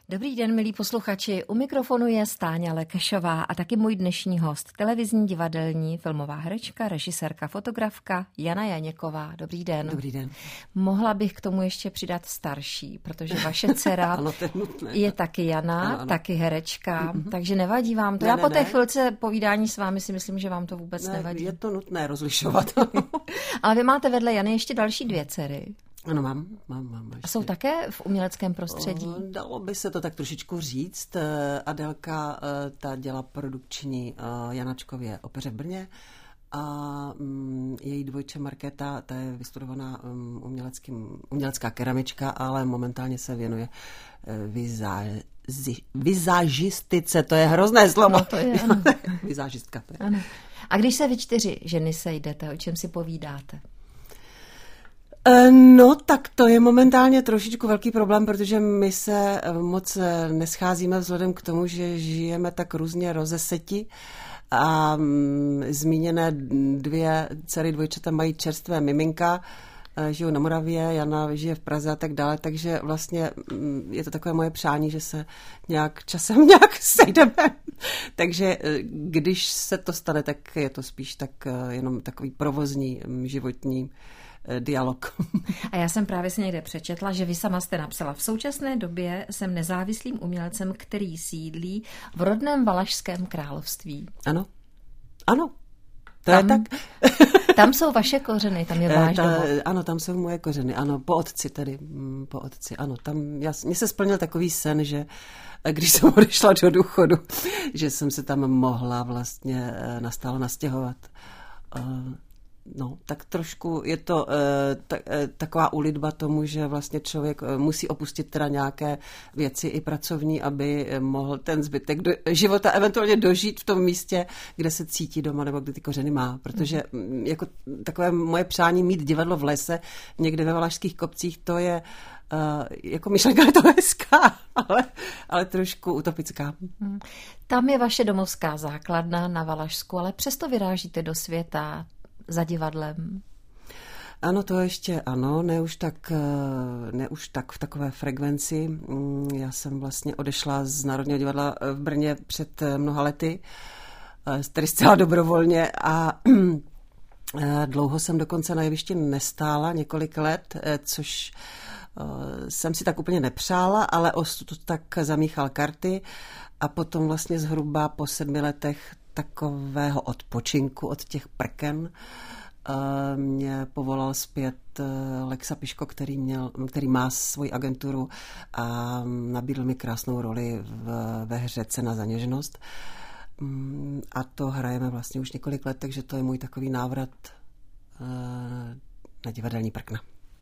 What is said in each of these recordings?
Dobrý den, milí posluchači. U mikrofonu je Stáňa Lekešová a taky můj dnešní host, televizní, divadelní, filmová herečka, režisérka, fotografka Jana Janěková. Dobrý den. Dobrý den. Mohla bych k tomu ještě přidat starší, protože vaše dcera ano, je taky Jana, ano. Taky herečka, takže nevadí vám to. Ne, Já po té ne. chvilce povídání s vámi si myslím, že vám to vůbec nevadí. Je to nutné rozlišovat. Ale vy máte vedle Jany ještě další 2 dcery. Ano, mám. A jsou také v uměleckém prostředí? Dalo by se to tak trošičku říct. Adelka, ta dělá produkční Janačkově opeře v Brně a její dvojče Markéta, ta je vystudovaná umělecká keramička, ale momentálně se věnuje vizážistice, to je hrozné slovo. No, to je, ano. Vizážistka. To je. Ano. A když se vy 4 ženy sejdete, o čem si povídáte? No, tak to je momentálně trošičku velký problém, protože my se moc nescházíme vzhledem k tomu, že žijeme tak různě rozeseti a zmíněné 2 dcery dvojčata mají čerstvé miminka, žijou na Moravě, Jana žije v Praze a tak dále, takže vlastně je to takové moje přání, že se časem sejdeme. Takže když se to stane, tak je to spíš tak jenom takový provozní životní dialog. A já jsem právě si někde přečetla, že vy sama jste napsala: v současné době jsem nezávislým umělcem, který sídlí v rodném Valašském království. Ano. To je tak. Tam jsou vaše kořeny, tam je váš domov. Ano, tam jsou moje kořeny, ano, po otci, ano. Mně se splnil takový sen, že když jsem odešla do důchodu, že jsem se tam mohla vlastně nastálo nastěhovat. No, tak trošku je to taková ulitba tomu, že vlastně člověk musí opustit teda nějaké věci i pracovní, aby mohl ten zbytek života eventuálně dožít v tom místě, kde se cítí doma nebo kde ty kořeny má. Protože jako takové moje přání mít divadlo v lese někde ve Valašských kopcích, to je jako myšlenka je to hezká, ale trošku utopická. Tam je vaše domovská základna na Valašsku, ale přesto vyrážíte do světa za divadlem. Ano, to ještě ano, ne už tak v takové frekvenci. Já jsem vlastně odešla z Národního divadla v Brně před mnoha lety, tedy zcela dobrovolně a dlouho jsem dokonce na jevišti nestála, několik let, což jsem si tak úplně nepřála, ale osud tak zamíchal karty a potom vlastně zhruba po 7 letech takového odpočinku od těch prken mě povolal zpět Lexa Piško, který má svoji agenturu a nabídl mi krásnou roli ve hře Cena za něžnost. A to hrajeme vlastně už několik let, takže to je můj takový návrat na divadelní prkna.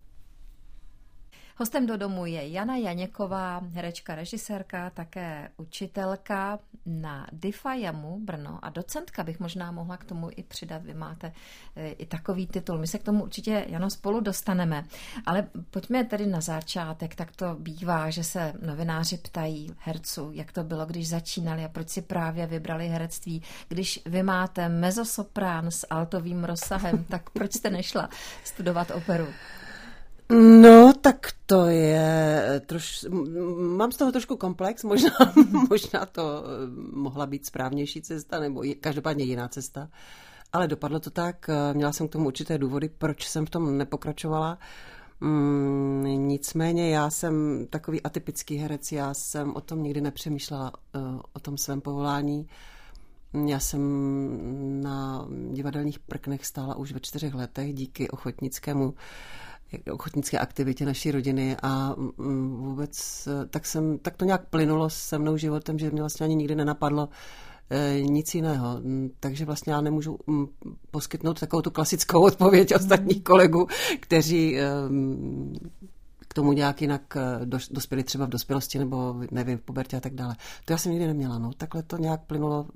Hostem do domu je Jana Janěková, herečka, režisérka, také učitelka na DIFA-JAMu Brno a docentka bych možná mohla k tomu i přidat. Vy máte i takový titul. My se k tomu určitě, Jano, spolu dostaneme. Ale pojďme tedy na začátek. Tak to bývá, že se novináři ptají herců, jak to bylo, když začínali a proč si právě vybrali herectví. Když vy máte mezzosoprán s altovým rozsahem, tak proč jste nešla studovat operu? No, tak to je mám z toho trošku komplex, možná to mohla být správnější cesta, nebo každopádně jiná cesta, ale dopadlo to tak, měla jsem k tomu určité důvody, proč jsem v tom nepokračovala. Nicméně já jsem takový atypický herec, já jsem o tom nikdy nepřemýšlela, o tom svém povolání. Já jsem na divadelních prknech stála už ve 4 letech díky ochotnické aktivitě naší rodiny a vůbec tak to nějak plynulo se mnou životem, že mě vlastně ani nikdy nenapadlo nic jiného. Takže vlastně já nemůžu poskytnout takovou tu klasickou odpověď ostatních kolegů, kteří k tomu nějak jinak dospěli třeba v dospělosti nebo nevím, v pubertě a tak dále. To já jsem nikdy neměla. No. Takhle to nějak plynulo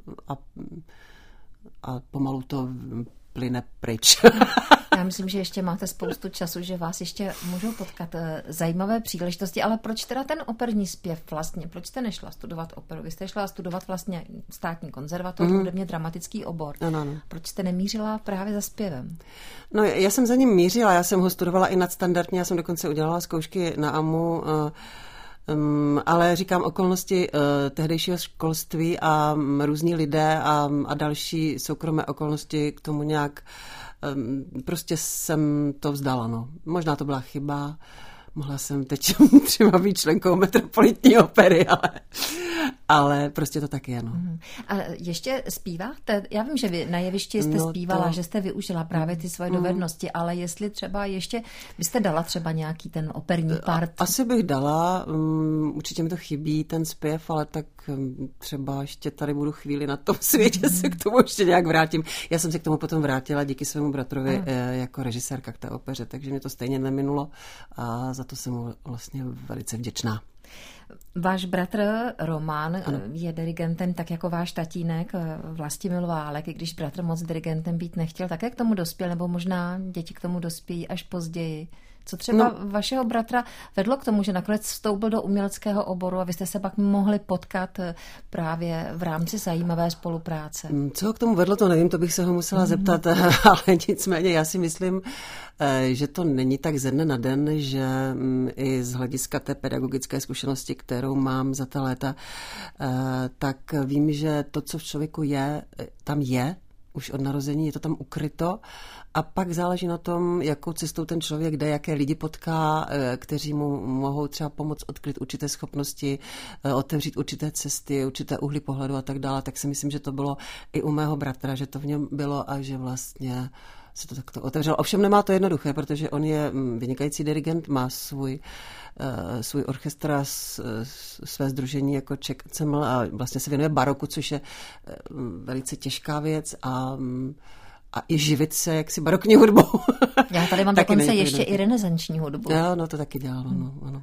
a pomalu to plyne pryč. Já myslím, že ještě máte spoustu času, že vás ještě můžou potkat zajímavé příležitosti, ale proč teda ten operní zpěv vlastně? Proč jste nešla studovat operu? Vy jste šla studovat vlastně státní konzervatoř, hudebně dramatický obor. Ano. Proč jste nemířila právě za zpěvem? No, já jsem za ním mířila, já jsem ho studovala i nadstandardně, já jsem dokonce udělala zkoušky na AMU Ale říkám, okolnosti tehdejšího školství a různí lidé a další soukromé okolnosti k tomu nějak prostě jsem to vzdala. No. Možná to byla chyba, mohla jsem teď třeba být členkou Metropolitní opery, ale prostě to tak je. No. A ještě zpíváte? Já vím, že vy na jevišti jste zpívala, že jste využila právě ty svoje dovednosti, ale jestli třeba ještě byste dala třeba nějaký ten operní part? Asi bych dala, určitě mi to chybí, ten zpěv, ale tak třeba ještě tady budu chvíli na tom světě, se k tomu ještě nějak vrátím. Já jsem se k tomu potom vrátila díky svému bratrovi jako režisérka k té opeře, takže mě to stejně neminulo a za to jsem mu vlastně velice vděčná. Váš bratr Roman je dirigentem tak jako váš tatínek Vlastimil Válek, i když bratr moc dirigentem být nechtěl, také k tomu dospěl, nebo možná děti k tomu dospějí až později. Co třeba vašeho bratra vedlo k tomu, že nakonec vstoupil do uměleckého oboru a vy jste se pak mohli potkat právě v rámci zajímavé spolupráce? Co ho k tomu vedlo, to nevím, to bych se ho musela zeptat, ale nicméně já si myslím, že to není tak ze dne na den, že i z hlediska té pedagogické zkušenosti, kterou mám za ta léta, tak vím, že to, co v člověku je, tam je, už od narození, je to tam ukryto a pak záleží na tom, jakou cestou ten člověk jde, jaké lidi potká, kteří mu mohou třeba pomoct odkryt určité schopnosti, otevřít určité cesty, určité úhly pohledu a tak dále, tak si myslím, že to bylo i u mého bratra, že to v něm bylo a že vlastně se to takto otevřelo. Ovšem nemá to jednoduché, protože on je vynikající dirigent, má svůj orchestr a své sdružení jako Czech Ensemble a vlastně se věnuje baroku, což je velice těžká věc a i živit se jaksi barokní hudbou. Já tady mám dokonce ještě i renesanční hudbu. Jo, no to taky dělalo, ano.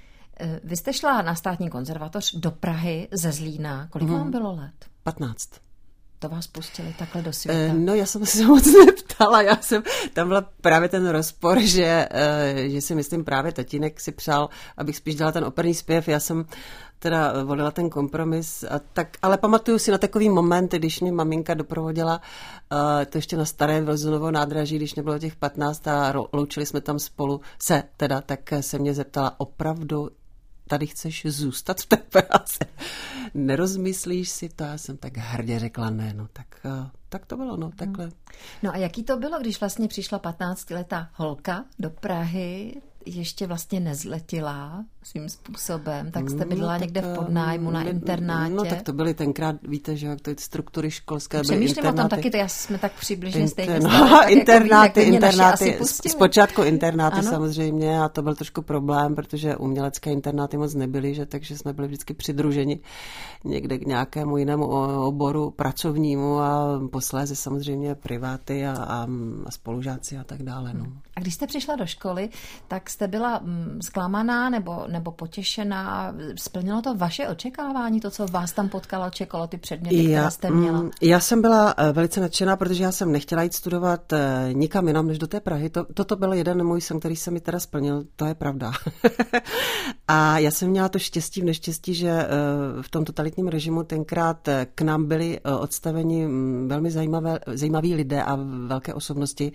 Vy jste šla na státní konzervatoř do Prahy ze Zlína. Kolik vám bylo let? 15. To vás pustili takhle do světa? No já jsem se moc neptala, tam byl právě ten rozpor, že si myslím právě tatínek si přál, abych spíš dělala ten operní zpěv, já jsem teda volila ten kompromis, ale pamatuju si na takový moment, když mě maminka doprovodila, to ještě na staré Vilzunovo nádraží, když nebylo těch 15 a loučili jsme tam spolu tak se mě zeptala, opravdu tady chceš zůstat v té práci? Nerozmyslíš si to? Já jsem tak hrdě řekla ne, tak to bylo, takhle. No a jaký to bylo, když vlastně přišla 15letá holka do Prahy, ještě vlastně nezletila svým způsobem, tak jste bydlela někde v podnájmu na internátě. No tak to byly tenkrát, víte, že jak to struktury školské byly internáty. Přemýšlím o tom taky, to jsme tak přibližně stejně internáty, zpočátku internáty samozřejmě a to byl trošku problém, protože umělecké internáty moc nebyly, že takže jsme byli vždycky přidruženi někde k nějakému jinému oboru pracovnímu a posléze samozřejmě priváty a spolužáci a tak dále. No. A když jste přišla do školy, tak jste byla zklamaná nebo potěšená? Splnilo to vaše očekávání, to, co vás tam potkalo, čekalo, ty předměty, které jste měla? Já jsem byla velice nadšená, protože já jsem nechtěla jít studovat nikam jinam než do té Prahy. Toto byl jeden můj sen, který se mi teda splnil, to je pravda. A já jsem měla to štěstí v neštěstí, že v tom totalitním režimu tenkrát k nám byli odstaveni velmi zajímaví lidé a velké osobnosti.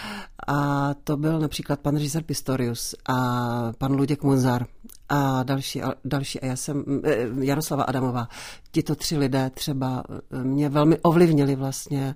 A to byl například pan režisér Pistorius a pan Luděk Munzar a další. A já jsem Jaroslava Adamová. Tito 3 lidé třeba mě velmi ovlivnili vlastně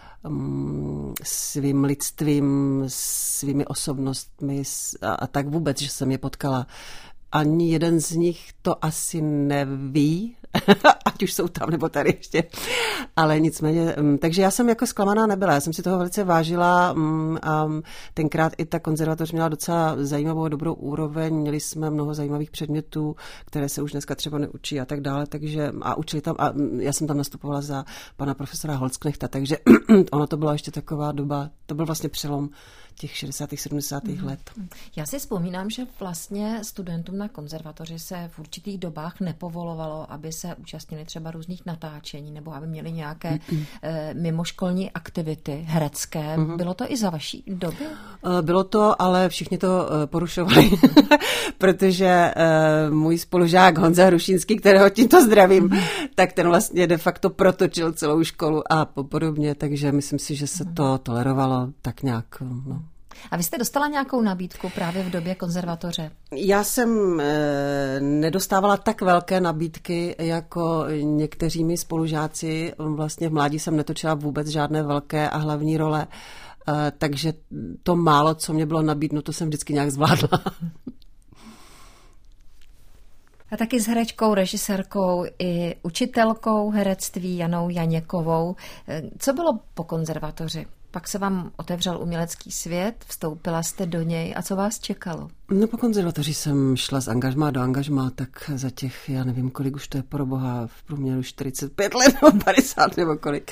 svým lidstvím, svými osobnostmi a tak vůbec, že jsem je potkala. Ani jeden z nich to asi neví, ať už jsou tam nebo tady ještě, ale nicméně, takže já jsem jako zklamaná nebyla, já jsem si toho velice vážila a tenkrát i ta konzervatoř měla docela zajímavou dobrou úroveň, měli jsme mnoho zajímavých předmětů, které se už dneska třeba neučí a tak dále, takže a učili tam, a já jsem tam nastupovala za pana profesora Holzknechta, takže ono to byla ještě taková doba, to byl vlastně přelom těch 60. 70. let. Já si vzpomínám, že vlastně studentům na konzervatoři se v určitých dobách nepovolovalo, aby se účastnili třeba různých natáčení nebo aby měli nějaké mimoškolní aktivity herecké. Bylo to i za vaší doby? Bylo to, ale všichni to porušovali, protože můj spolužák Honza Hrušínský, kterého tímto zdravím, tak ten vlastně de facto protočil celou školu a podobně, takže myslím si, že se to tolerovalo tak nějak, no. A vy jste dostala nějakou nabídku právě v době konzervatoře? Já jsem nedostávala tak velké nabídky jako někteří mý spolužáci. Vlastně v mládí jsem netočila vůbec žádné velké a hlavní role, takže to málo, co mě bylo nabídnuto, jsem vždycky nějak zvládla. A taky s herečkou, režisérkou i učitelkou herectví Janou Janěkovou. Co bylo po konzervatoři? Pak se vám otevřel umělecký svět, vstoupila jste do něj a co vás čekalo? No po konzervatoři jsem šla z angažmá do angažmá, tak za těch, já nevím, kolik už to je pro boha, v průměru 45 let nebo 50 nebo kolik,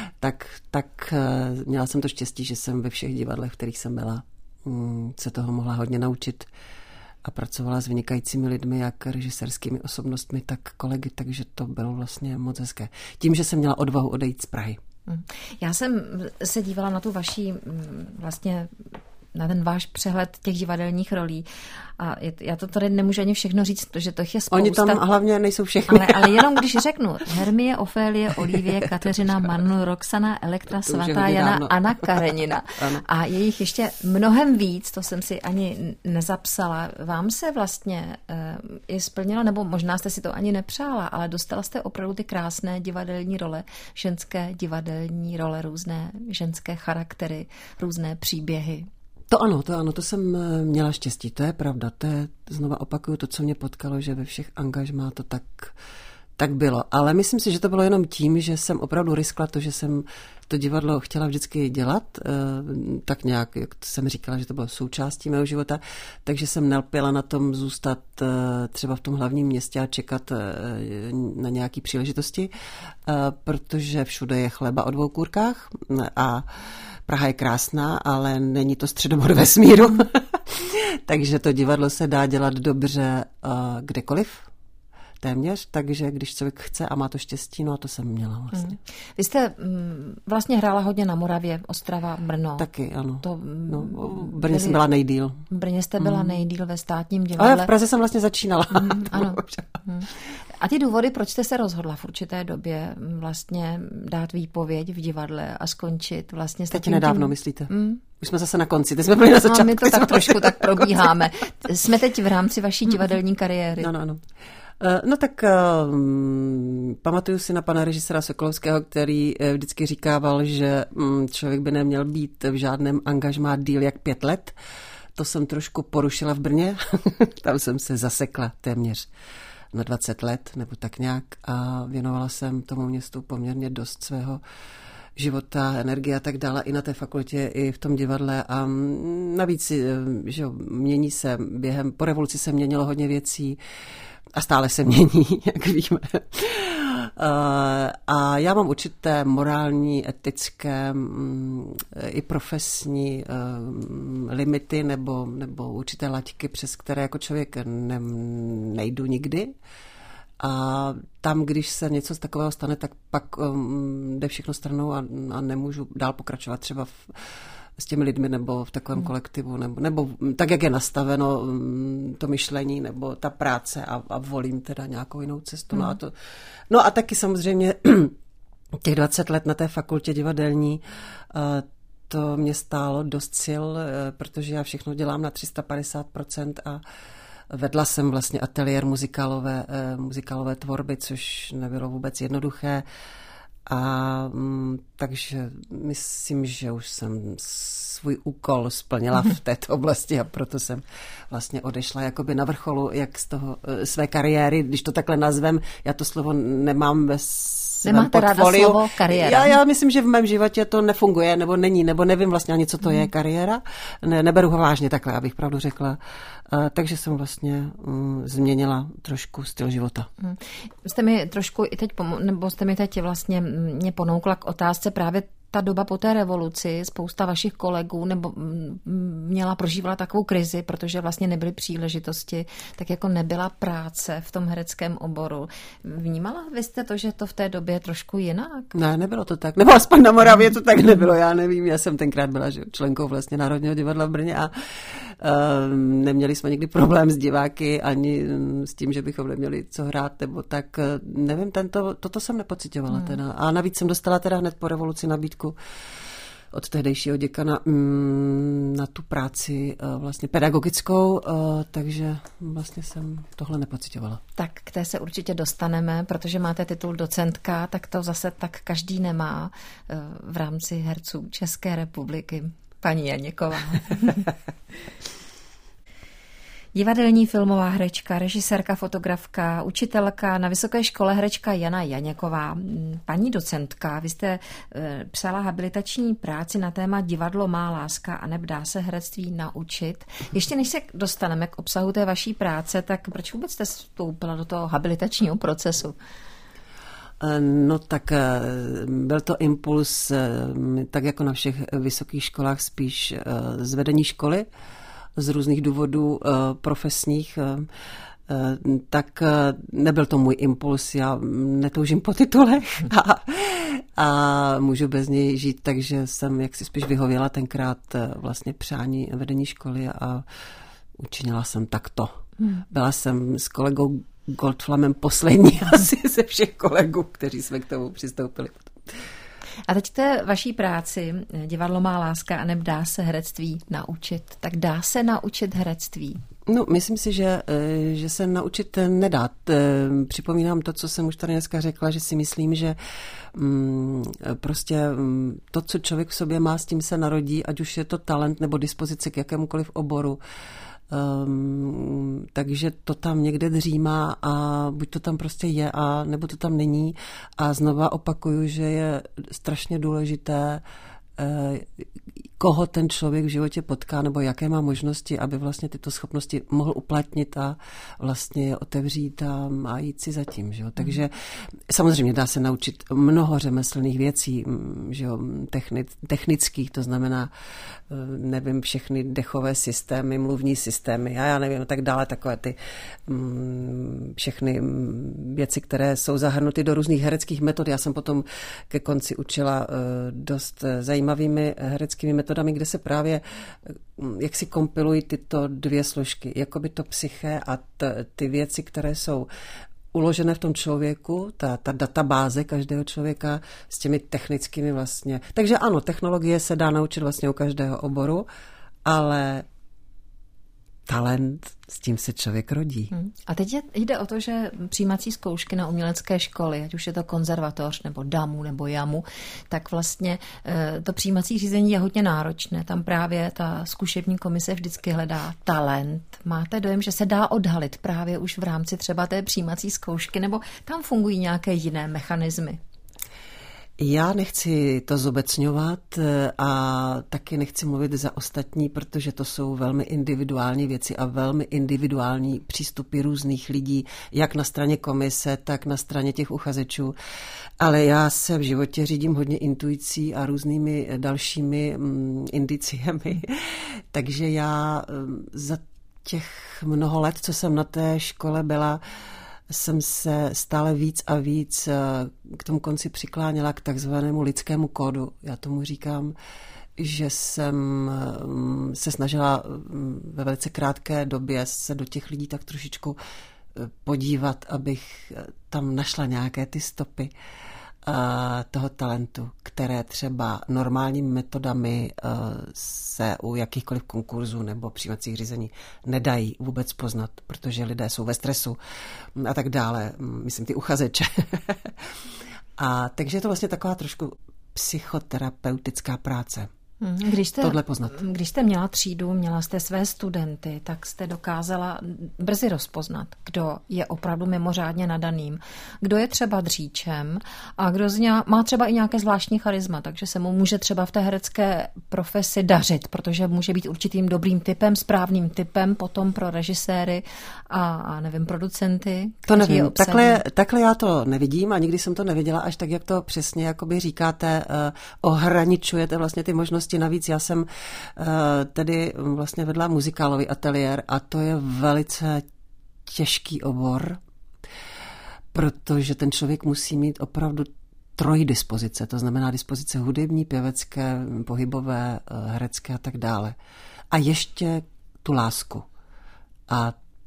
tak měla jsem to štěstí, že jsem ve všech divadlech, v kterých jsem byla, se toho mohla hodně naučit a pracovala s vynikajícími lidmi, jak režisérskými osobnostmi, tak kolegy, takže to bylo vlastně moc hezké. Tím, že jsem měla odvahu odejít z Prahy. Já jsem se dívala na tu vaší vlastně na ten váš přehled těch divadelních rolí. A já to tady nemůžu ani všechno říct, protože to je spousta. Oni tam hlavně nejsou všechny. Ale jenom když řeknu Hermie, Ofélie, Olivie, Kateřina, Manu, Roxana, Elektra, Svatá Jana, Anna Karenina. A je jich ještě mnohem víc, to jsem si ani nezapsala. Vám se vlastně je splnilo, nebo možná jste si to ani nepřála, ale dostala jste opravdu ty krásné divadelní role, ženské divadelní role, různé ženské charaktery, různé příběhy. To ano, to jsem měla štěstí, to je pravda, to je, znova opakuju to, co mě potkalo, že ve všech angažmá to tak bylo, ale myslím si, že to bylo jenom tím, že jsem opravdu riskla to, že jsem to divadlo chtěla vždycky dělat, tak nějak, jak jsem říkala, že to bylo součástí mého života, takže jsem nelpěla na tom zůstat třeba v tom hlavním městě a čekat na nějaké příležitosti, protože všude je chleba o dvou kůrkách a Praha je krásná, ale není to středobod vesmíru, takže to divadlo se dá dělat dobře kdekoliv, téměř, takže když člověk chce a má to štěstí, no a to jsem měla vlastně. Vy jste vlastně hrála hodně na Moravě, Ostrava, Brno. Taky, ano. V Brně jsem byla nejdýl. V Brně jste byla nejdýl ve Státním divadle. Ale v Praze jsem vlastně začínala. Ano. A ty důvody, proč jste se rozhodla v určité době vlastně dát výpověď v divadle a skončit vlastně... Teď nedávno, myslíte? Už jsme zase na konci, teď jsme byli na začátku. My to tak trošku tak probíháme. Jsme teď v rámci vaší divadelní kariéry. Ano. No tak pamatuju si na pana režiséra Sokolovského, který vždycky říkával, že člověk by neměl být v žádném angažmá díl jak 5 let. To jsem trošku porušila v Brně. Tam jsem se zasekla téměř na 20 let, nebo tak nějak. A věnovala jsem tomu městu poměrně dost svého života, energie a tak dále, i na té fakultě, i v tom divadle. A navíc, že mění se, po revoluci se měnilo hodně věcí, a stále se mění, jak víme. A já mám určité morální, etické i profesní limity nebo určité laťky, přes které jako člověk nejdu nikdy. A tam, když se něco z takového stane, tak pak jde všechno stranou a nemůžu dál pokračovat třeba s těmi lidmi nebo v takovém kolektivu, nebo tak, jak je nastaveno to myšlení nebo ta práce a volím teda nějakou jinou cestu. No a taky samozřejmě těch 20 let na té fakultě divadelní, to mě stálo dost sil, protože já všechno dělám na 350% a vedla jsem vlastně ateliér muzikálové tvorby, což nebylo vůbec jednoduché. A takže myslím, že už jsem svůj úkol splnila v této oblasti a proto jsem vlastně odešla jakoby na vrcholu, jak z toho své kariéry, když to takhle nazvem, já to slovo nemám ve svém portfoliu. Nemáte ráda slovo kariéra? Já myslím, že v mém životě to nefunguje, nebo není, nebo nevím vlastně ani, co to je kariéra. Neberu ho vážně takhle, abych pravdu řekla. Takže jsem vlastně změnila trošku styl života. Jste mi trošku i teď, nebo jste mi teď vlastně mě ponoukla k otázce právě ta doba po té revoluci, spousta vašich kolegů nebo prožívala takovou krizi, protože vlastně nebyly příležitosti, tak jako nebyla práce v tom hereckém oboru. Vnímala vy jste to, že to v té době trošku jinak? Ne, nebylo to tak. Nebo aspoň na Moravě to tak nebylo, já nevím. Já jsem tenkrát byla členkou vlastně Národního divadla v Brně a neměli jsme nikdy problém s diváky ani s tím, že bychom neměli co hrát, nebo tak nevím, toto jsem nepocitovala teda. A navíc jsem dostala teda hned po revoluci nabídku od tehdejšího děkana na tu práci vlastně pedagogickou, takže vlastně jsem tohle nepocitovala. Tak k té se určitě dostaneme, protože máte titul docentka, tak to zase tak každý nemá v rámci herců České republiky. Paní Janěková. Divadelní filmová herečka, režisérka, fotografka, učitelka, na vysoké škole herečka Jana Janěková. Paní docentka, vy jste psala habilitační práci na téma Divadlo má láska a dá se herectví naučit. Ještě než se dostaneme k obsahu té vaší práce, tak proč vůbec jste vstoupila do toho habilitačního procesu? No tak byl to impuls, tak jako na všech vysokých školách, spíš z vedení školy, z různých důvodů profesních, tak nebyl to můj impuls, já netoužím po titulech a můžu bez něj žít, takže jsem jaksi spíš vyhověla tenkrát vlastně přání vedení školy a učinila jsem takto. Byla jsem s kolegou Goldflamem poslední asi ze všech kolegů, kteří jsme k tomu přistoupili. A teď té vaší práci Divadlo má láska a dá se herectví naučit. Tak dá se naučit herectví? No, myslím si, že se naučit nedá. Připomínám to, co jsem už tady dneska řekla, že si myslím, že prostě to, co člověk v sobě má, s tím se narodí, ať už je to talent nebo dispozice k jakémukoliv oboru. Takže to tam někde dřímá a buď to tam prostě je, a nebo to tam není. A znova opakuju, že je strašně důležité, koho ten člověk v životě potká, nebo jaké má možnosti, aby vlastně tyto schopnosti mohl uplatnit a vlastně je otevřít a jít si zatím. Že jo? Takže samozřejmě dá se naučit mnoho řemeslných věcí, že jo? Technických, to znamená, nevím, všechny dechové systémy, mluvní systémy a já nevím, tak dále, takové ty všechny věci, které jsou zahrnuty do různých hereckých metod. Já jsem potom ke konci učila dost zajímavými hereckými metodami, kde se právě jak si kompilují tyto dvě složky, jakoby to psyché a ty věci, které jsou uložené v tom člověku, ta databáze každého člověka s těmi technickými vlastně. Takže ano, technologie se dá naučit vlastně u každého oboru, ale talent, s tím se člověk rodí. A teď jde o to, že přijímací zkoušky na umělecké školy, ať už je to konzervatoř, nebo DAMu, nebo JAMu, tak vlastně to přijímací řízení je hodně náročné. Tam právě ta zkušební komise vždycky hledá talent. Máte dojem, že se dá odhalit právě už v rámci třeba té přijímací zkoušky, nebo tam fungují nějaké jiné mechanismy? Já nechci to zobecňovat a taky nechci mluvit za ostatní, protože to jsou velmi individuální věci a velmi individuální přístupy různých lidí, jak na straně komise, tak na straně těch uchazečů. Ale já se v životě řídím hodně intuicí a různými dalšími indiciemi. Takže já za těch mnoho let, co jsem na té škole byla, jsem se stále víc a víc k tomu konci přikláněla k takzvanému lidskému kódu. Já tomu říkám, že jsem se snažila ve velice krátké době se do těch lidí tak trošičku podívat, abych tam našla nějaké ty stopy toho talentu, které třeba normálními metodami se u jakýchkoliv konkurzů nebo přijímacích řízení nedají vůbec poznat, protože lidé jsou ve stresu a tak dále, myslím ty uchazeče. A takže je to vlastně taková trošku psychoterapeutická práce. Tohle poznat. Když jste měla třídu, měla jste své studenty, tak jste dokázala brzy rozpoznat, kdo je opravdu mimořádně nadaným, kdo je třeba dříčem a kdo má třeba i nějaké zvláštní charisma, takže se mu může třeba v té herecké profesi dařit, protože může být určitým dobrým typem, správným typem potom pro režiséry a nevím, producenty. To nevím, takhle já to nevidím a nikdy jsem to neviděla, až tak, jak to přesně jakoby říkáte, ohraničujete vlastně ty možnosti. Navíc já jsem tedy vlastně vedla muzikálový ateliér a to je velice těžký obor, protože ten člověk musí mít opravdu trojí dispozice, to znamená dispozice hudební, pěvecké, pohybové, herecké a tak dále. A ještě tu lásku. A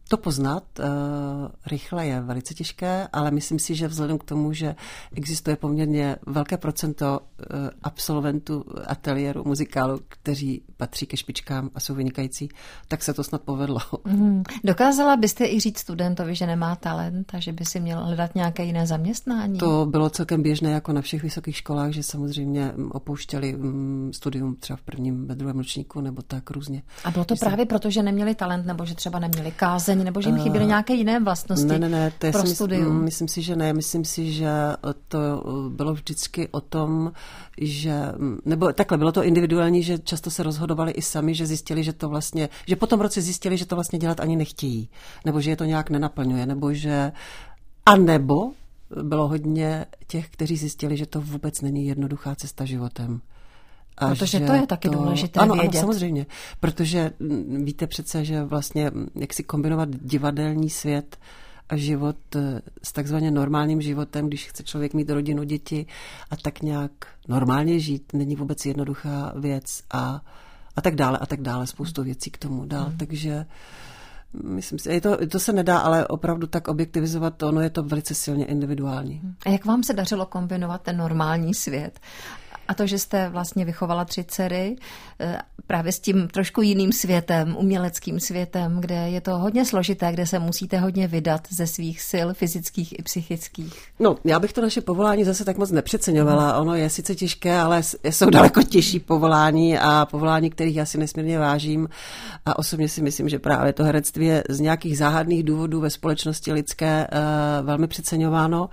To poznat rychle je velice těžké, ale myslím si, že vzhledem k tomu, že existuje poměrně velké procento absolventů ateliéru muzikálu, kteří patří ke špičkám a jsou vynikající, tak se to snad povedlo. Dokázala byste i říct studentovi, že nemá talent a že by si měl hledat nějaké jiné zaměstnání? To bylo celkem běžné jako na všech vysokých školách, že samozřejmě opouštěli studium třeba v prvním, ve druhém ročníku nebo tak různě. A bylo to právě proto, že neměli talent nebo že třeba neměli kázeň nebo že jim chyběly nějaké jiné vlastnosti ne, to je pro studium? Myslím si, že ne. Myslím si, že to bylo vždycky o tom, že, nebo takhle, bylo to individuální, že často se rozhodovali i sami, že zjistili, že to vlastně, že po tom roce zjistili, že to vlastně dělat ani nechtějí, nebo že je to nějak nenaplňuje, nebo že, a nebo bylo hodně těch, kteří zjistili, že to vůbec není jednoduchá cesta životem. Protože to je taky důležité vědět. Ano, samozřejmě, protože víte přece, že vlastně jak si kombinovat divadelní svět a život s takzvaně normálním životem, když chce člověk mít rodinu, děti a tak nějak normálně žít, není vůbec jednoduchá věc a tak dále, spoustu věcí k tomu dál, takže myslím si, to se nedá, ale opravdu tak objektivizovat, ono je to velice silně individuální. A jak vám se dařilo kombinovat ten normální svět a to, že jste vlastně vychovala 3 dcery právě s tím trošku jiným světem, uměleckým světem, kde je to hodně složité, kde se musíte hodně vydat ze svých sil fyzických i psychických? No, já bych to naše povolání zase tak moc nepřeceňovala. Ono je sice těžké, ale jsou daleko těžší povolání a povolání, kterých já si nesmírně vážím. A osobně si myslím, že právě to herectví je z nějakých záhadných důvodů ve společnosti lidské velmi přeceňováno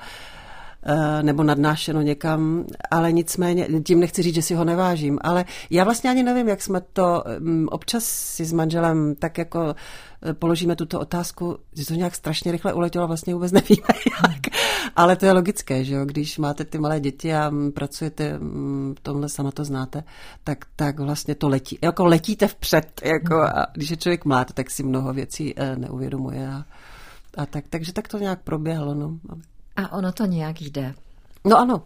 nebo nadnášeno někam, ale nicméně, tím nechci říct, že si ho nevážím, ale já vlastně ani nevím, jak jsme to, občas si s manželem tak jako položíme tuto otázku, že to nějak strašně rychle uletělo, vlastně vůbec nevíme jak, ale to je logické, že jo, když máte ty malé děti a pracujete v tomhle, sama to znáte, tak vlastně to letí, jako letíte vpřed, jako a když je člověk mlád, tak si mnoho věcí neuvědomuje a takže tak to nějak proběhlo, no. A ono to nějak jde. No ano.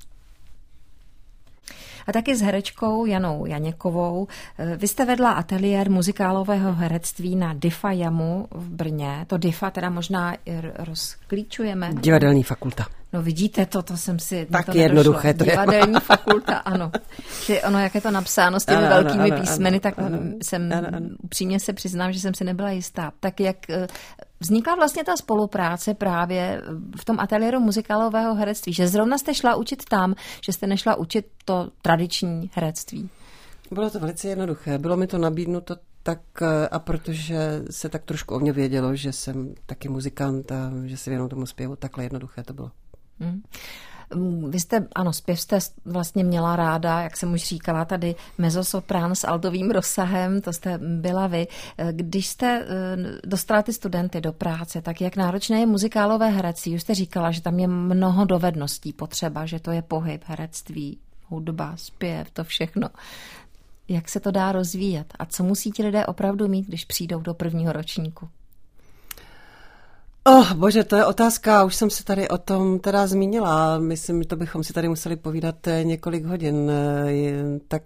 A taky s herečkou Janou Janěkovou. Vy jste vedla ateliér muzikálového herectví na DIFA JAMu v Brně. To DIFA teda možná rozklíčujeme. Divadelní fakulta. No vidíte, to jsem si... Tak to jednoduché to je. Divadelní fakulta, ano. Že ono, jak je to napsáno s těmi velkými písmeny, tak jsem upřímně se přiznám, že jsem si nebyla jistá. Tak jak vznikla vlastně ta spolupráce právě v tom ateliéru muzikálového herectví? Že zrovna jste šla učit tam, že jste nešla učit to tradiční herectví? Bylo to velice jednoduché. Bylo mi to nabídnuto tak, a protože se tak trošku o mě vědělo, že jsem taky muzikant a že se věnuju tomu zpěvu, takhle jednoduché to bylo. Vy jste, ano, zpěv jste vlastně měla ráda, jak jsem už říkala, tady mezzosoprán s altovým rozsahem, to jste byla vy. Když jste dostala ty studenty do práce, tak jak náročné je muzikálové herectví? Už jste říkala, že tam je mnoho dovedností potřeba, že to je pohyb, herectví, hudba, zpěv, to všechno. Jak se to dá rozvíjet? A co musí ti lidé opravdu mít, když přijdou do prvního ročníku? Bože, to je otázka, už jsem se tady o tom teda zmínila, myslím, to bychom si tady museli povídat několik hodin, tak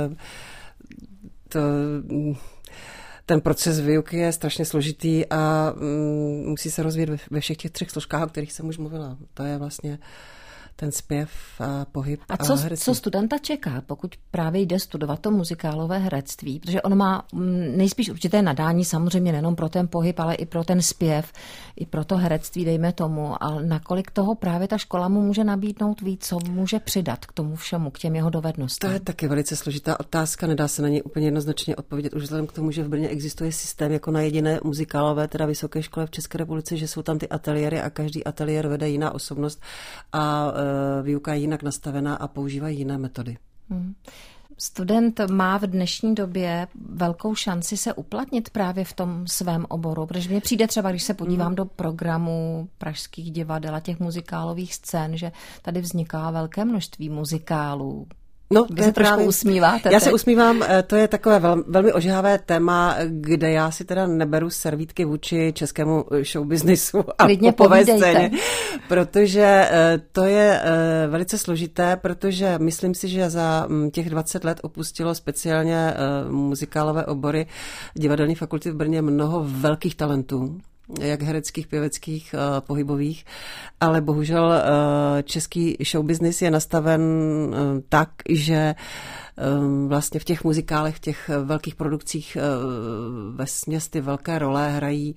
ten proces výuky je strašně složitý a musí se rozvíjet ve všech těch 3 složkách, o kterých jsem už mluvila. To je vlastně ten zpěv a pohyb a co studenta čeká, pokud právě jde studovat to muzikálové herectví? Protože on má nejspíš určité nadání, samozřejmě nejenom pro ten pohyb, ale i pro ten zpěv, i pro to herectví, dejme tomu. Ale nakolik toho právě ta škola mu může nabídnout víc, co může přidat k tomu všemu, k těm jeho dovednostem? To je taky velice složitá otázka, nedá se na ní úplně jednoznačně odpovědět, už vzhledem k tomu, že v Brně existuje systém jako na jediné muzikálové, teda vysoké škole v České republice, že jsou tam ty ateliéry a každý ateliér vede jiná osobnost a výuka je jinak nastavená a používají jiné metody. Student má v dnešní době velkou šanci se uplatnit právě v tom svém oboru, protože mně přijde třeba, když se podívám do programu pražských divadel a těch muzikálových scén, že tady vzniká velké množství muzikálů. No, vy se trošku usmíváte. Já se usmívám, to je takové velmi ožehavé téma, kde já si teda neberu servítky vůči českému showbiznisu a popové scéně, protože to je velice složité, protože myslím si, že za těch 20 let opustilo speciálně muzikálové obory divadelní fakulty v Brně mnoho velkých talentů. jak hereckých, pěveckých, pohybových, ale bohužel český showbiznis je nastaven tak, že vlastně v těch muzikálech, v těch velkých produkcích vesměs ty velké role hrají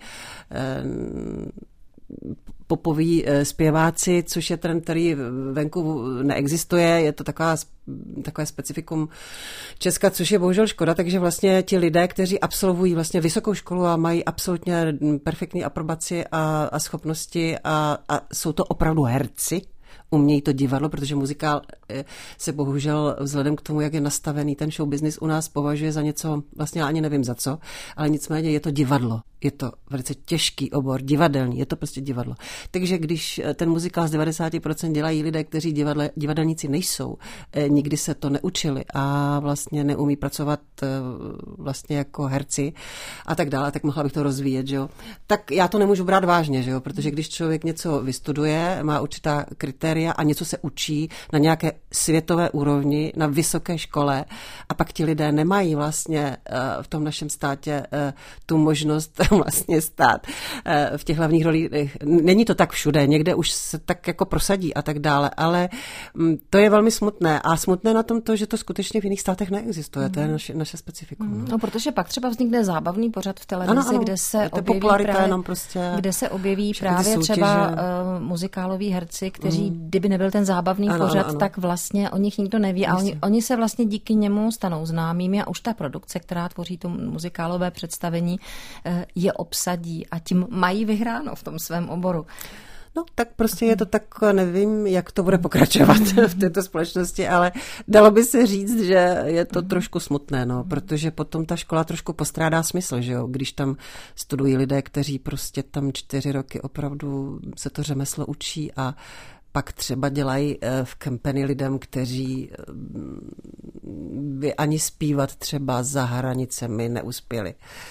popoví zpěváci, což je trend, který venku neexistuje, je to takové specifikum Česka, což je bohužel škoda, takže vlastně ti lidé, kteří absolvují vlastně vysokou školu a mají absolutně perfektní aprobaci a schopnosti a jsou to opravdu herci, umějí to divadlo, protože muzikál se bohužel vzhledem k tomu, jak je nastavený ten show business u nás považuje za něco, vlastně ani nevím za co, ale nicméně je to divadlo. Je to velice těžký obor, divadelní, je to prostě divadlo. Takže když ten muzikál z 90% dělají lidé, kteří divadelníci nejsou, nikdy se to neučili a vlastně neumí pracovat vlastně jako herci a tak dále, tak mohla bych to rozvíjet, že jo. Tak já to nemůžu brát vážně, že jo, protože když člověk něco vystuduje, má určitá kritéria a něco se učí na nějaké světové úrovni, na vysoké škole a pak ti lidé nemají vlastně v tom našem státě tu možnost vlastně stát v těch hlavních rolích. Není to tak všude, někde už se tak jako prosadí a tak dále, ale to je velmi smutné a smutné na tom to, že to skutečně v jiných státech neexistuje, to je naše specifikum. No, protože pak třeba vznikne zábavný pořad v televizi, ano. Kde se objeví kde se objeví právě třeba muzikáloví herci, kteří, kdyby nebyl ten zábavný pořad, tak vlastně o nich nikdo neví a oni se vlastně díky němu stanou známými a už ta produkce, která tvoří to muzikálové představení, je obsadí a tím mají vyhráno v tom svém oboru. No, tak prostě je to tak, nevím, jak to bude pokračovat v této společnosti, ale dalo by se říct, že je to trošku smutné, no, protože potom ta škola trošku postrádá smysl, že jo, když tam studují lidé, kteří prostě tam 4 roky opravdu se to řemeslo učí a pak třeba dělají v kampani lidem, kteří by ani zpívat třeba za hranicemi neuspěli.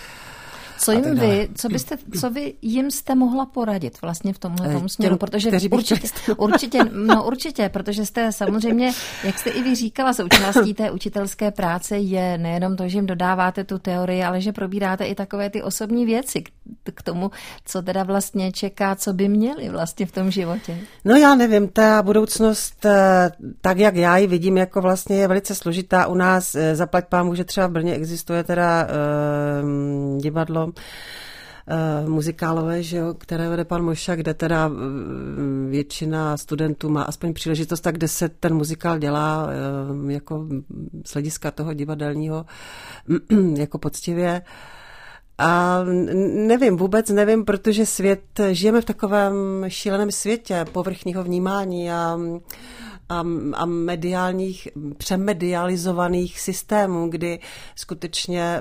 Co vy jim jste mohla poradit vlastně v tomhle směru, protože určitě, protože jste samozřejmě, jak jste i vy říkala, součástí té učitelské práce je nejenom to, že jim dodáváte tu teorii, ale že probíráte i takové ty osobní věci k tomu, co teda vlastně čeká, co by měli vlastně v tom životě. No já nevím, ta budoucnost, tak jak já ji vidím, jako vlastně je velice složitá u nás, zaplať pámu, že třeba v Brně existuje teda divadlo muzikálové, že jo, které vede pan Moša, kde teda většina studentů má aspoň příležitost, tak kde se ten muzikál dělá jako z hlediska toho divadelního jako poctivě. A vůbec nevím, protože žijeme v takovém šíleném světě povrchního vnímání a přemedializovaných systémů, kdy skutečně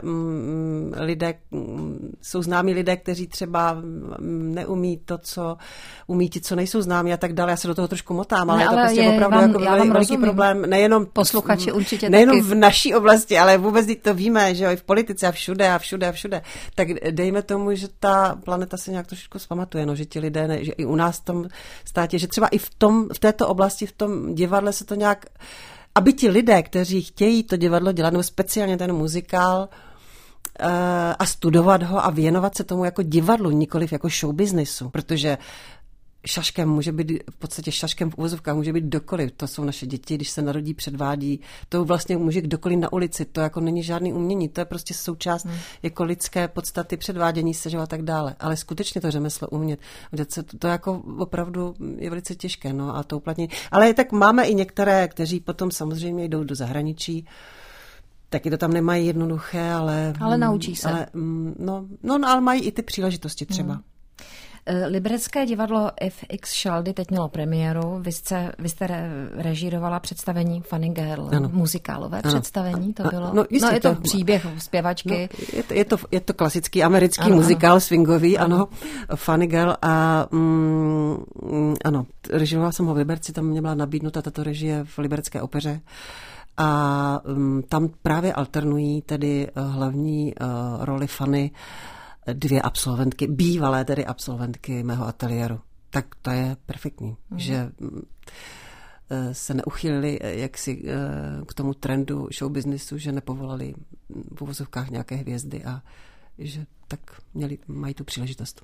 jsou známí lidé, kteří třeba neumí to, co umí ti, co nejsou známí a tak dále. Já se do toho trošku motám, ale je to prostě opravdu jako velký problém. Nejenom posluchači určitě nejenom taky. V naší oblasti, ale vůbec to víme, že jo, i v politice a všude. Tak dejme tomu, že ta planeta se nějak trošku zpamatuje, no, že ti lidé, že i u nás v tom státě, že třeba i v této oblasti, v tom divadle se to nějak, aby ti lidé, kteří chtějí to divadlo dělat, nebo speciálně ten muzikál a studovat ho a věnovat se tomu jako divadlu, nikoliv jako showbiznisu, protože šaškem může být, v podstatě šaškem v uvozovkách může být kdokoliv. To jsou naše děti, když se narodí, předvádí. To vlastně může kdokoliv na ulici. To jako není žádný umění. To je prostě součást jako lidské podstaty předvádění se, že a tak dále. Ale skutečně to řemeslo umět. To jako opravdu je velice těžké. No, a to uplatní. Ale tak máme i některé, kteří potom samozřejmě jdou do zahraničí. Taky to tam nemají jednoduché, ale naučí se. Ale mají i ty příležitosti třeba. Liberecké divadlo FX Šaldy teď mělo premiéru. Vy jste režírovala představení Funny Girl, muzikálové představení to bylo. Jistě, je to příběh zpěvačky. Je to klasický americký muzikál swingový, ano, Funny Girl a ano, režírovala jsem ho v Liberci, tam mě byla nabídnuta tato režie v Liberecké opeře. A tam právě alternují tedy hlavní roli Fanny 2 absolventky, bývalé tedy absolventky mého ateliéru. Tak to je perfektní, že se neuchýlili jaksi k tomu trendu showbiznisu, že nepovolali v uvozovkách nějaké hvězdy a že tak mají tu příležitost.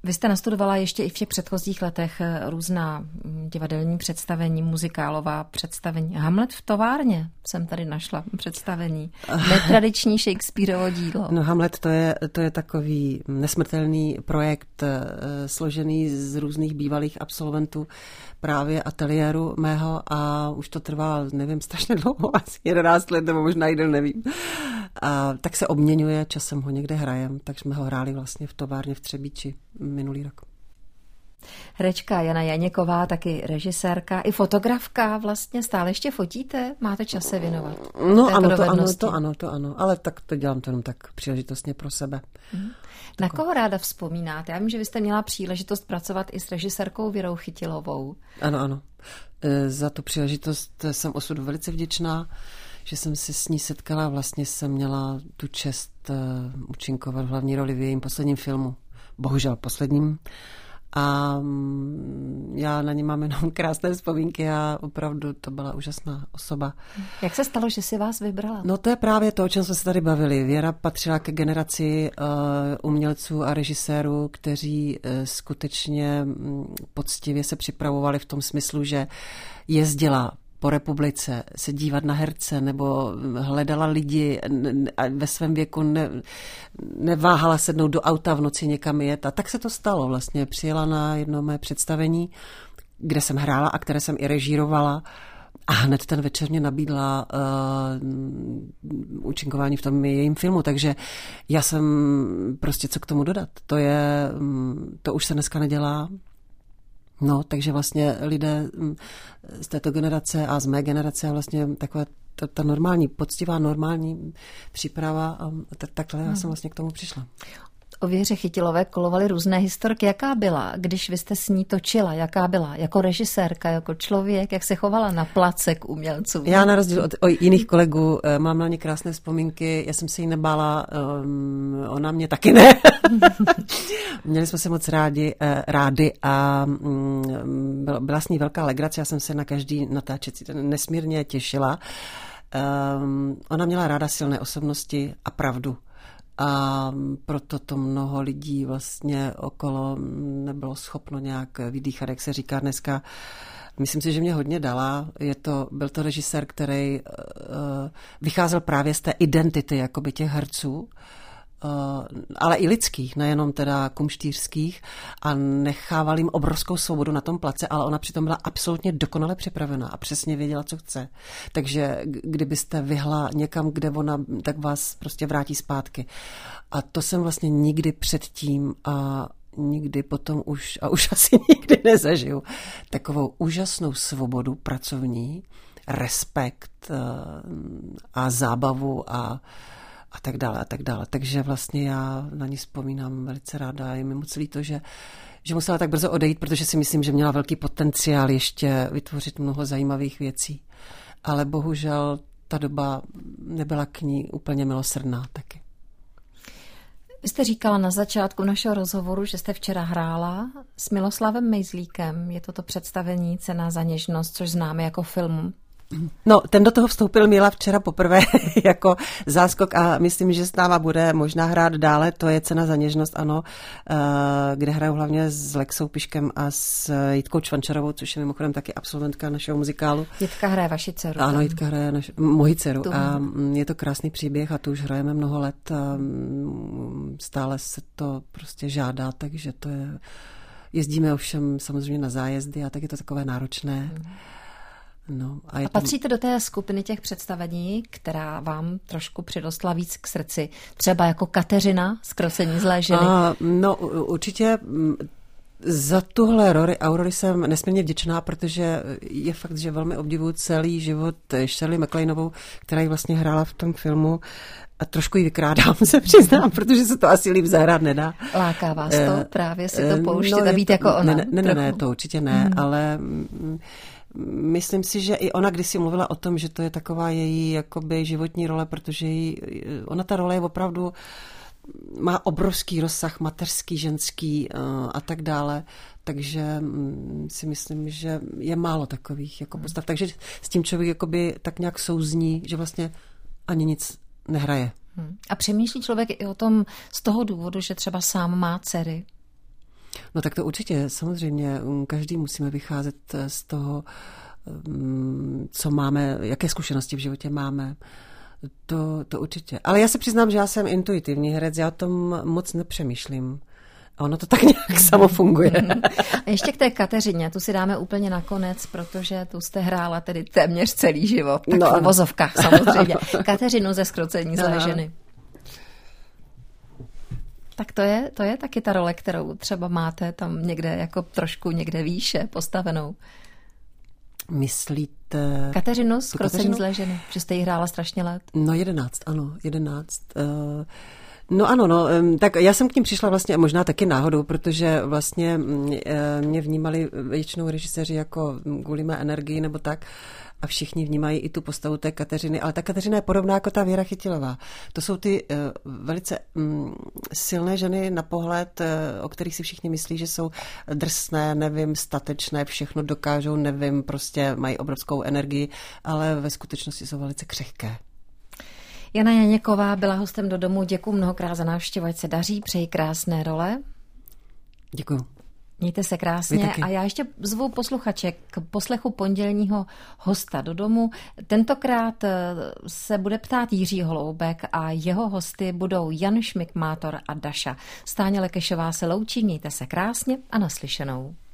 Vy jste nastudovala ještě i v těch předchozích letech různá divadelní představení, muzikálová představení. Hamlet v továrně jsem tady našla představení. Netradiční Shakespeareovo dílo. No Hamlet to je takový nesmrtelný projekt složený z různých bývalých absolventů právě ateliéru mého a už to trvá, nevím, strašně dlouho, asi 11 let, nebo možná i nevím. A tak se obměňuje, časem ho někde hrajem, tak jsme ho hráli vlastně v továrně v Třebíči minulý rok. Herečka Jana Janěková, taky režisérka i fotografka, vlastně stále ještě fotíte? Máte čas se věnovat? No to ano, ale tak to dělám to jenom tak příležitostně pro sebe. Na koho ráda vzpomínáte? Já vím, že vy jste měla příležitost pracovat i s režisérkou Věrou Chytilovou. Ano. Za tu příležitost jsem osudu velice vděčná, že jsem se s ní setkala. Vlastně jsem měla tu čest účinkovat v hlavní roli v jejím posledním filmu. Bohužel posledním. A já na ní mám jenom krásné vzpomínky a opravdu to byla úžasná osoba. Jak se stalo, že si vás vybrala? No to je právě to, o čem jsme se tady bavili. Věra patřila ke generaci umělců a režisérů, kteří skutečně poctivě se připravovali v tom smyslu, že jezdila po republice se dívat na herce nebo hledala lidi a ve svém věku neváhala sednout do auta v noci někam jet. A tak se to stalo vlastně. Přijela na jedno mé představení, kde jsem hrála a které jsem i režírovala. A hned ten večer mě nabídla účinkování v tom jejím filmu, takže já jsem prostě co k tomu dodat. To už se dneska nedělá. No, takže vlastně lidé z této generace a z mé generace a vlastně taková ta normální, poctivá normální příprava a takhle já jsem vlastně k tomu přišla. O Věře Chytilové kolovaly různé historky. Jaká byla, když vy jste s ní točila? Jaká byla jako režisérka, jako člověk? Jak se chovala na place k umělcům? Já na rozdíl od jiných kolegů mám na ně krásné vzpomínky. Já jsem se jí nebála, ona mě taky ne. Měli jsme se moc rádi a byla s ní velká legrace. Já jsem se na každý natáčecí nesmírně těšila. Ona měla ráda silné osobnosti a pravdu. A proto to mnoho lidí vlastně okolo nebylo schopno nějak vydýchat, jak se říká dneska. Myslím si, že mě hodně dala. Byl to režisér, který vycházel právě z té identity jakoby těch herců, ale i lidských, nejenom teda kumštýřských, a nechával jim obrovskou svobodu na tom place, ale ona přitom byla absolutně dokonale připravená a přesně věděla, co chce. Takže kdybyste vyhla někam, kde ona, tak vás prostě vrátí zpátky. A to jsem vlastně nikdy předtím a nikdy potom už asi nikdy nezažiju. Takovou úžasnou svobodu pracovní, respekt a zábavu a tak dále a tak dále. Takže vlastně já na ní vzpomínám velice ráda. Je mi moc líto, že musela tak brzo odejít, protože si myslím, že měla velký potenciál ještě vytvořit mnoho zajímavých věcí. Ale bohužel ta doba nebyla k ní úplně milosrdná taky. Vy jste říkala na začátku našeho rozhovoru, že jste včera hrála s Miloslavem Mejzlíkem. Je to představení Cena za něžnost, což známe jako film. No, ten do toho vstoupil Míla včera poprvé jako záskok a myslím, že s náma bude možná hrát dále. To je Cena za něžnost, ano, kde hraju hlavně s Lexou Piškem a s Jitkou Čvančarovou, což je mimochodem taky absolventka našeho muzikálu. Jitka hraje vaši dceru. Ano, Jitka hraje moji dceru a je to krásný příběh a tu už hrajeme mnoho let a stále se to prostě žádá, takže to je... Jezdíme ovšem samozřejmě na zájezdy a tak je to takové náročné. No, a patříte do té skupiny těch představení, která vám trošku přirostla víc k srdci? Třeba jako Kateřina z Krocení zlé ženy? No, určitě za tuhle roli Aurory jsem nesmírně vděčná, protože je fakt, že velmi obdivuju celý život Shirley MacLaineovou, která ji vlastně hrála v tom filmu. A trošku ji vykrádám, se přiznám, protože se to asi líp zahrát nedá. Láká vás to právě si to pouštět a být jako ona? Ne, to určitě ne, ale myslím si, že i ona kdysi mluvila o tom, že to je taková její jakoby životní role, protože ona ta role je opravdu, má obrovský rozsah, mateřský, ženský a tak dále, takže si myslím, že je málo takových jako postav. Takže s tím člověk jakoby tak nějak souzní, že vlastně ani nic nehraje. A přemýšlí člověk i o tom z toho důvodu, že třeba sám má dcery? No tak to určitě, samozřejmě, každý musíme vycházet z toho, co máme, jaké zkušenosti v životě máme. To určitě. Ale já se přiznám, že já jsem intuitivní herec, já o tom moc nepřemýšlím. A ono to tak nějak samo funguje. A ještě k té Kateřině, tu si dáme úplně nakonec, protože tu jste hrála tedy téměř celý život. Tak v uvozovkách samozřejmě. Kateřinu ze Zkrocení zlé ženy. Tak to je taky ta role, kterou třeba máte tam někde jako trošku někde výše postavenou. Myslíte... Kateřinu z Zkrocení zlé ženy, že jste ji hrála strašně let. No 11, ano, 11. No ano, no, tak já jsem k ním přišla vlastně možná taky náhodou, protože vlastně mě vnímali většinou režiséři jako kvůli mé energii nebo tak a všichni vnímají i tu postavu té Kateřiny, ale ta Kateřina je podobná jako ta Věra Chytilová. To jsou ty velice silné ženy na pohled, o kterých si všichni myslí, že jsou drsné, nevím, statečné, všechno dokážou, nevím, prostě mají obrovskou energii, ale ve skutečnosti jsou velice křehké. Jana Janěková byla hostem Do domu. Děkuji mnohokrát za návštěvu, ať se daří, přeji krásné role. Děkuju. Mějte se krásně a já ještě zvu posluchače k poslechu pondělního hosta Do domu. Tentokrát se bude ptát Jiří Holoubek a jeho hosty budou Jan Šmikmátor a Daša. Stáňa Lekešová se loučí, mějte se krásně a naslyšenou.